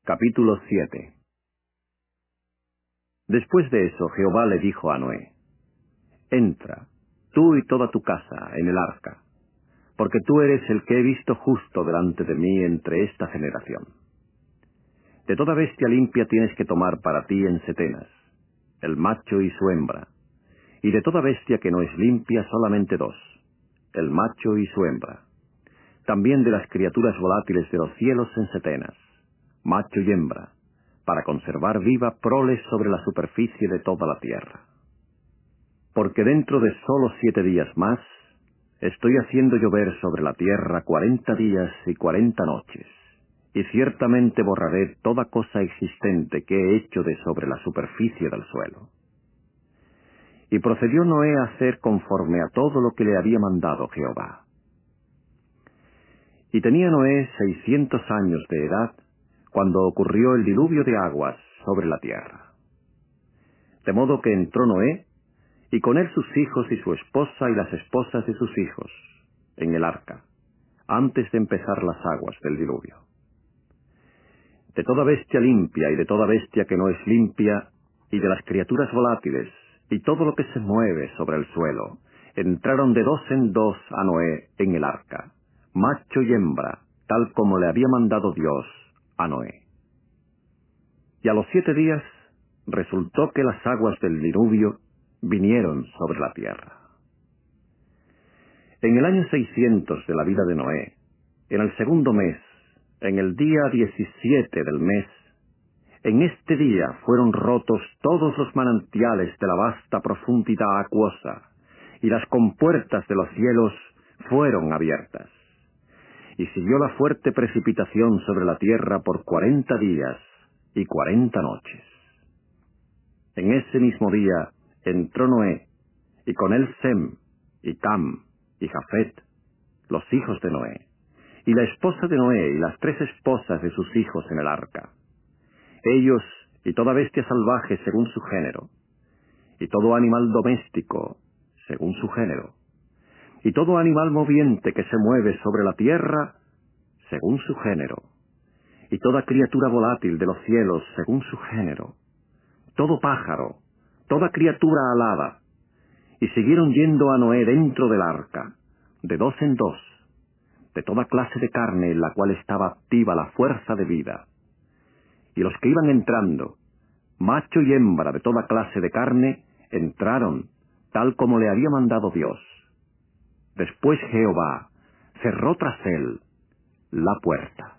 Capítulo 7. Después de eso Jehová le dijo a Noé: Entra, tú y toda tu casa, en el arca, porque tú eres el que he visto justo delante de mí entre esta generación. De toda bestia limpia tienes que tomar para ti en setenas, el macho y su hembra, y de toda bestia que no es limpia solamente dos, el macho y su hembra. También de las criaturas volátiles de los cielos en setenas, macho y hembra, para conservar viva proles sobre la superficie de toda la tierra. Porque dentro de solo 7 días más, estoy haciendo llover sobre la tierra 40 días y 40 noches, y ciertamente borraré toda cosa existente que he hecho de sobre la superficie del suelo. Y procedió Noé a hacer conforme a todo lo que le había mandado Jehová. Y tenía Noé 600 años de edad, cuando ocurrió el diluvio de aguas sobre la tierra. De modo que entró Noé, y con él sus hijos y su esposa y las esposas de sus hijos, en el arca, antes de empezar las aguas del diluvio. De toda bestia limpia y de toda bestia que no es limpia, y de las criaturas volátiles, y todo lo que se mueve sobre el suelo, entraron de 2 en 2 a Noé en el arca, macho y hembra, tal como le había mandado Dios a Noé. Y a los 7 días resultó que las aguas del diluvio vinieron sobre la tierra. En el año 600 de la vida de Noé, en el segundo mes, en el día 17 del mes, en este día fueron rotos todos los manantiales de la vasta profundidad acuosa, y las compuertas de los cielos fueron abiertas. Y siguió la fuerte precipitación sobre la tierra por 40 días y 40 noches. En ese mismo día entró Noé, y con él Sem, y Cam, y Jafet, los hijos de Noé, y la esposa de Noé, y las 3 esposas de sus hijos en el arca. Ellos, y toda bestia salvaje según su género, y todo animal doméstico según su género, y todo animal moviente que se mueve sobre la tierra según su género, y toda criatura volátil de los cielos según su género, todo pájaro, toda criatura alada, y siguieron yendo a Noé dentro del arca, de 2 en 2, de toda clase de carne en la cual estaba activa la fuerza de vida. Y los que iban entrando, macho y hembra de toda clase de carne, entraron, tal como le había mandado Dios. Después Jehová cerró tras él la puerta.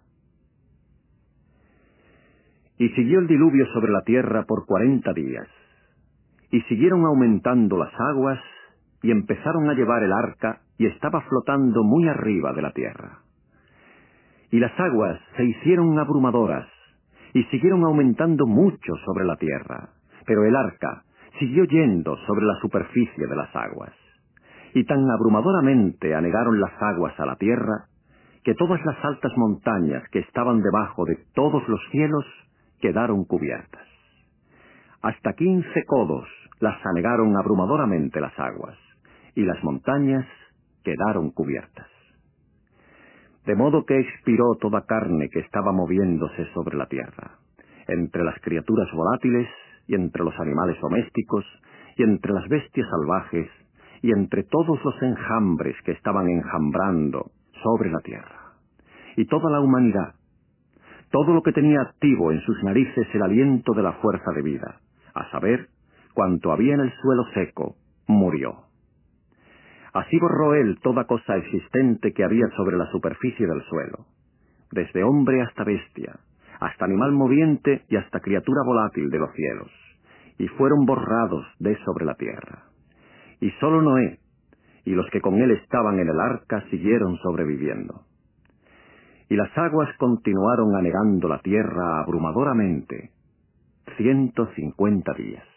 Y siguió el diluvio sobre la tierra por 40 días. Y siguieron aumentando las aguas, y empezaron a llevar el arca, y estaba flotando muy arriba de la tierra. Y las aguas se hicieron abrumadoras, y siguieron aumentando mucho sobre la tierra, pero el arca siguió yendo sobre la superficie de las aguas. Y tan abrumadoramente anegaron las aguas a la tierra, que todas las altas montañas que estaban debajo de todos los cielos quedaron cubiertas. Hasta 15 codos las anegaron abrumadoramente las aguas, y las montañas quedaron cubiertas. De modo que expiró toda carne que estaba moviéndose sobre la tierra, entre las criaturas volátiles, y entre los animales domésticos, y entre las bestias salvajes, y entre todos los enjambres que estaban enjambrando sobre la tierra. Y toda la humanidad, todo lo que tenía activo en sus narices el aliento de la fuerza de vida, a saber, cuanto había en el suelo seco, murió. Así borró él toda cosa existente que había sobre la superficie del suelo, desde hombre hasta bestia, hasta animal moviente y hasta criatura volátil de los cielos, y fueron borrados de sobre la tierra. Y sólo Noé, y los que con él estaban en el arca, siguieron sobreviviendo. Y las aguas continuaron anegando la tierra abrumadoramente 150 días.